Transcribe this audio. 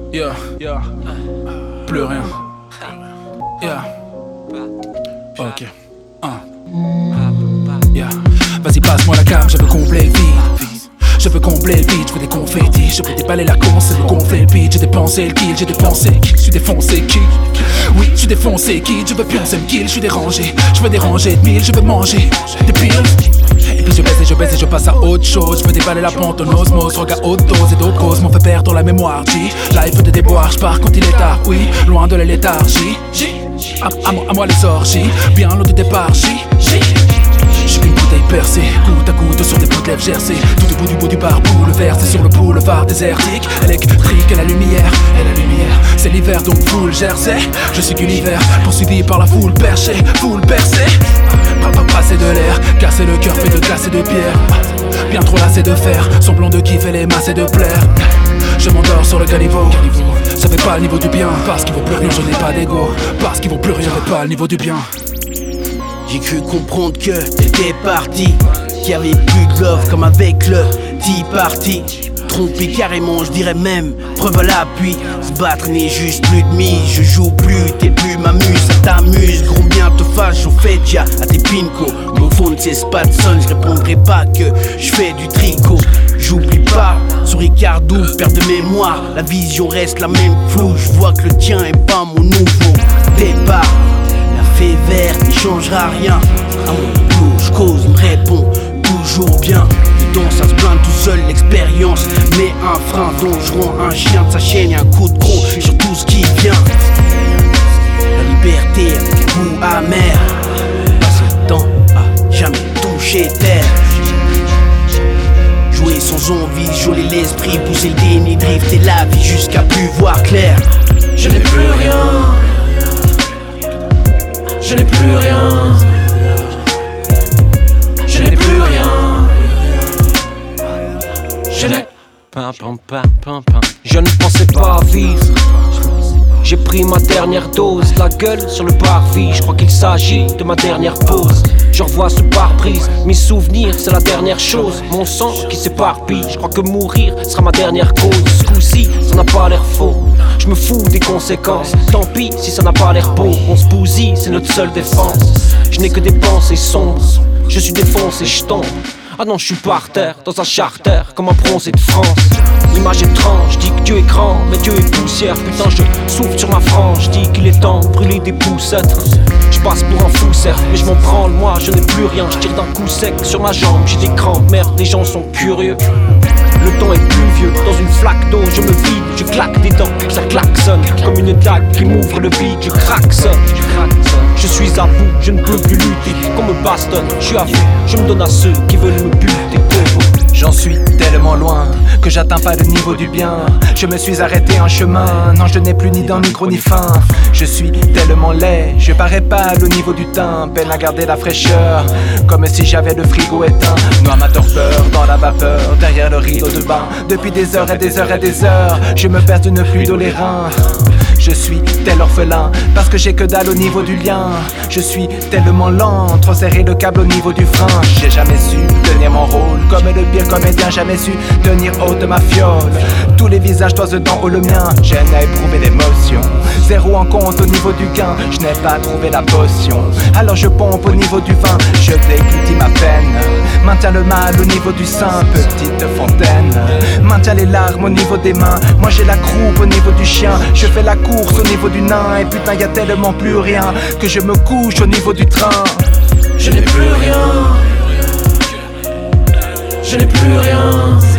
Yeah, yeah. Plus rien. Yeah. Ok. Yeah. Vas-y, passe-moi la cam, je veux combler le vide. Je veux combler le vide, je veux des confettis. Je veux déballer la con, c'est me gonfler le beat. J'ai dépensé le kill, j'ai dépensé qui. Je suis défoncé qui. Oui, je suis défoncé qui. Je veux pioncer me kill, je suis dérangé. Je veux déranger de mille, je veux manger des pills. Et puis je baisse et je passe à autre chose. Je veux déballer la pente en osmose. Regarde haute dose et d'autres causes m'ont fait perdre la mémoire. Life de déboire, je pars quand il est tard. Oui, loin de la léthargie. À moi les orgies, bien loin du départ. J'suis qu'une bouteille percée, goutte à goutte sur des bouts de lèvres gercées. Tout du bout du barbou, le verre c'est sur le boulevard désertique. Électrique et la lumière, c'est l'hiver donc full jersey. Je suis Gulliver, poursuivi par la foule perchée, foule percée. Passer de l'air, casser le cœur fait de glace et de pierre. Bien trop lassé de faire, semblant de kiffer les masses et de plaire. Je m'endors sur le caniveau, ça fait pas le niveau du bien. Parce qu'il vaut plus rien, je n'ai pas d'ego. Parce qu'il vaut plus rien, fait pas le niveau du bien. J'ai cru comprendre que t'étais parti, qu'il y avait plus de love comme avec le Tea Party. Trompé carrément, je dirais même, preuve à l'appui. Se battre n'est juste plus de mise, je joue plus, t'es plus m'amuse, ça t'amuse. Gros bien te fâche au fait, y'a à tes pinko. Mon phone c'est pas de son, je répondrai pas que je fais du tricot. J'oublie pas, sur Ricardo, perte de mémoire. La vision reste la même floue, je vois que le tien est pas mon nouveau départ. Fait vert, il changera rien. À mon tour, je cause, il me répond toujours bien. Dedans, ça se blinde tout seul, l'expérience. Mais un frein dangereux, un chien de sa chaîne et un coup de gros sur tout ce qui vient. La liberté avec un goût amer. Passer le temps à jamais toucher terre. Jouer sans envie, geler l'esprit, pousser le déni, drifter la vie jusqu'à plus voir clair. Je n'ai plus rien. Je n'ai plus rien. Je n'ai plus rien. Je n'ai Je ne pensais pas vivre. J'ai pris ma dernière dose, la gueule sur le parvis. Je crois qu'il s'agit de ma dernière pause. Je revois ce pare-brise, mes souvenirs c'est la dernière chose. Mon sang qui s'éparpille, je crois que mourir sera ma dernière cause. Ce coup-ci, ça n'a pas l'air faux. Je me fous des conséquences, tant pis si ça n'a pas l'air beau. On se bousille, c'est notre seule défense. Je n'ai que des pensées sombres, je suis défoncé, je tombe. Ah non, je suis par terre, dans un charter, comme un bronzé de France. L'image étrange, je dis que Dieu est grand, mais Dieu est poussière. Putain, je souffle sur ma frange, je dis qu'il est temps de brûler des poussettes. Je passe pour un fou certes, mais je m'en branle, moi je n'ai plus rien. Je tire d'un coup sec sur ma jambe, j'ai des crampes, merde, les gens sont curieux. Le temps est pluvieux, dans une flaque d'eau, je me vide, je claque des dents, ça klaxonne comme une dague qui m'ouvre le vide, je craque ça. Je suis à bout, je ne peux plus lutter, qu'on me bastonne, je suis à vous, je me donne à ceux qui veulent me buter. J'en suis tellement loin que j'atteins pas le niveau du bien. Je me suis arrêté en chemin, non je n'ai plus ni dents ni gros ni faim. Je suis tellement laid, je parais pâle au niveau du teint. Peine à garder la fraîcheur, comme si j'avais le frigo éteint. Noie ma torpeur dans la vapeur, derrière le rideau de bain. Depuis des heures et des heures et des heures, je me perds d'une pluie dans les reins. Je suis tel orphelin, parce que j'ai que dalle au niveau du lien. Je suis tellement lent, trop serré le câble au niveau du frein. J'ai jamais su tenir mon rôle, comme le pire comédien, jamais su tenir haute ma fiole. Tous les visages toisent dans haut le mien, j'ai à éprouver l'émotion. Zéro en compte au niveau du gain, je n'ai pas trouvé la potion. Alors je pompe au niveau du vin, je déglutis ma peine. Maintiens le mal au niveau du sein, petite fontaine. Maintiens les larmes au niveau des mains, moi j'ai la croupe au niveau du chien. Je fais la course au niveau du nain, et putain y a tellement plus rien que je me couche au niveau du train. Je n'ai plus rien. Je n'ai plus rien.